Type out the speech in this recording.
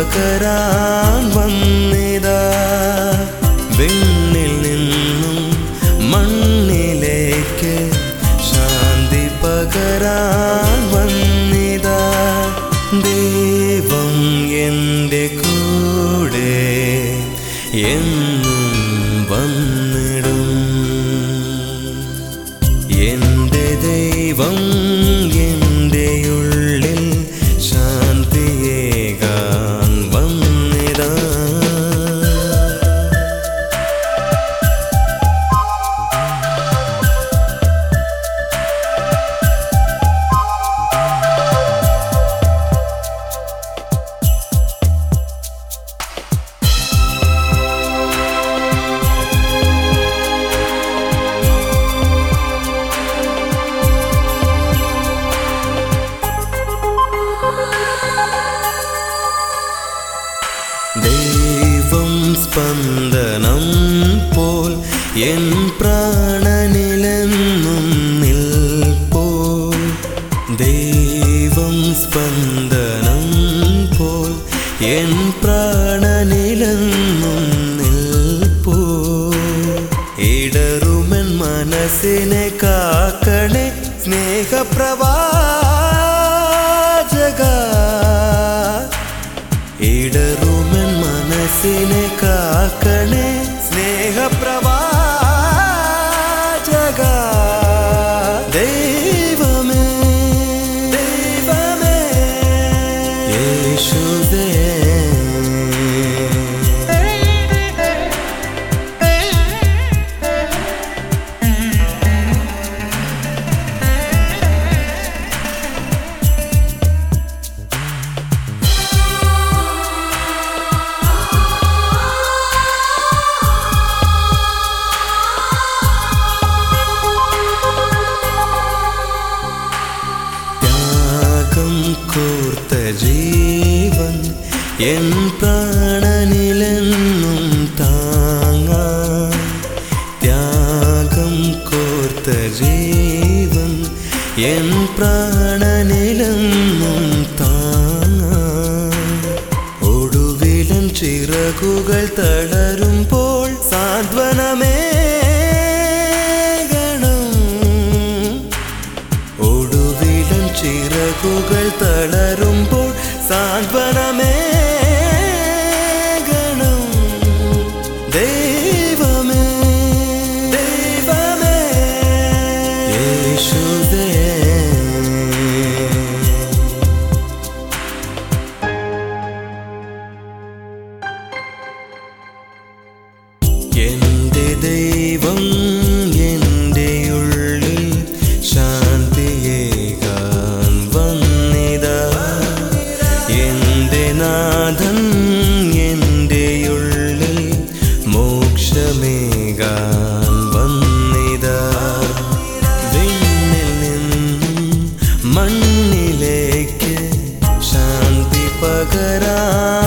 പകരാൻ വന്നിതാ. വിണ്ണിൽ നിന്നും മണ്ണിലേക്ക് ശാന്തി പകരാൻ വന്നിതാ. ദൈവം എൻ്റെ കൂടെ എന്നും വന്നിടും. എൻ്റെ ദൈവം എൻ്റെ ഉള്ളിൽ ശാന്തിയേകാൻ വന്നിതാ. ദൈവം സ്പന്ദനം പോൽ എൻ പ്രാണനിലെന്നും നിൽപ്പോൾ. ദൈവം സ്പന്ദനം പോൽ എൻ പ്രാണനിലെന്നും നിൽപ്പോൾ. ഇടറുമെൻ മനസ്സിനെ കാക്കണേ സ്നേഹപ്രവാചക. ഇടറുമെൻ മനസ്സിനെ കാക്കണേ സ്നേഹപ്രവാചക. ദൈവമേ ദൈവമേ യേശുവേ. കോർത്ത ജീവൻ എൻ പ്രാണനിലെന്നും താങ്ങാൻ. ത്യാഗം കോർത്ത ജീവൻ എൻ പ്രാണനിലെന്നും താങ്ങാൻ. ഒടുവിലൻ ചിറകുകൾ തളരുമ്പോൾ സാന്ത്വനമേ ചിറകുകൾ തളരുമ്പോൾ സാന്ത്വനമേകണം. ദൈവമേ ദൈവമേ യേശുവേ. എൻ്റെ ദൈവം എൻ്റെ ഉള്ളിൽ ശാന്തിയേകാൻ വന്നിതാ. എൻ്റെ നാഥൻ എൻ്റെ ഉള്ളിൽ മോക്ഷമേകാൻ വന്നിതാ. വിണ്ണിൽ നിന്നും മണ്ണിലേക്ക് ശാന്തി പകരാൻ